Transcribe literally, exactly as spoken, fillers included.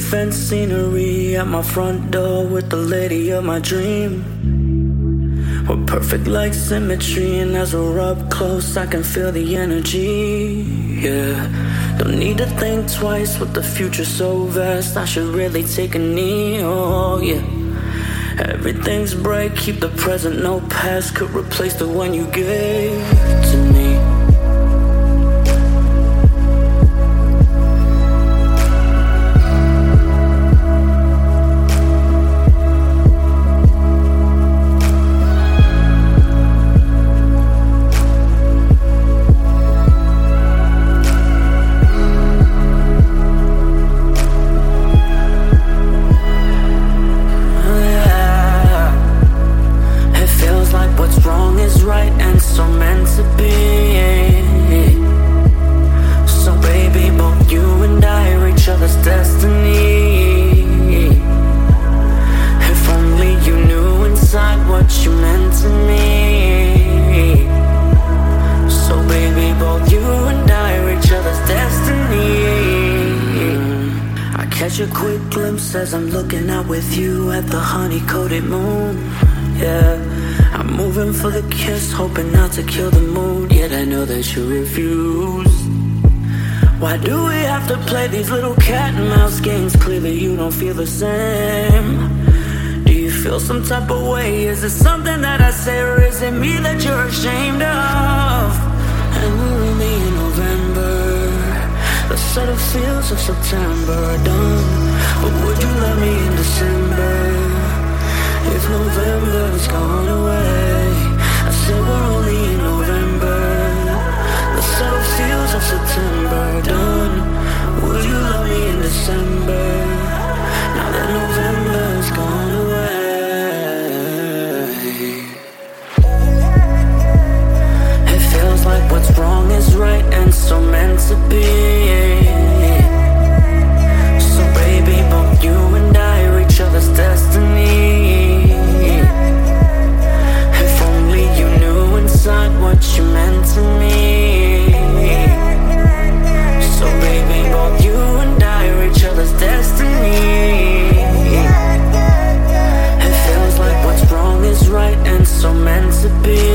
fence scenery at my front door with the lady of my dream. We're perfect like symmetry, and as we're up close I can feel the energy, yeah. Don't need to think twice with the future so vast, I should really take a knee, oh yeah. Everything's bright, keep the present, no past could replace the one you gave to me. Catch a quick glimpse as I'm looking out with you at the honey-coated moon, yeah. I'm moving for the kiss, hoping not to kill the mood, yet I know that you refuse. Why do we have to play these little cat and mouse games? Clearly you don't feel the same. Do you feel some type of way? Is it something that I say, or is it me that you're ashamed of? And we're only in November, the subtle feels of September are done. But would you love me in December if November's gone away? I said we're only in November, the subtle feels of September are done. Would you love me in December now that November's gone away? It feels like what's wrong is right and so meant to be. So baby, both you and I are each other's destiny. If only you knew inside what you meant to me. So baby, both you and I are each other's destiny. It feels like what's wrong is right and so meant to be.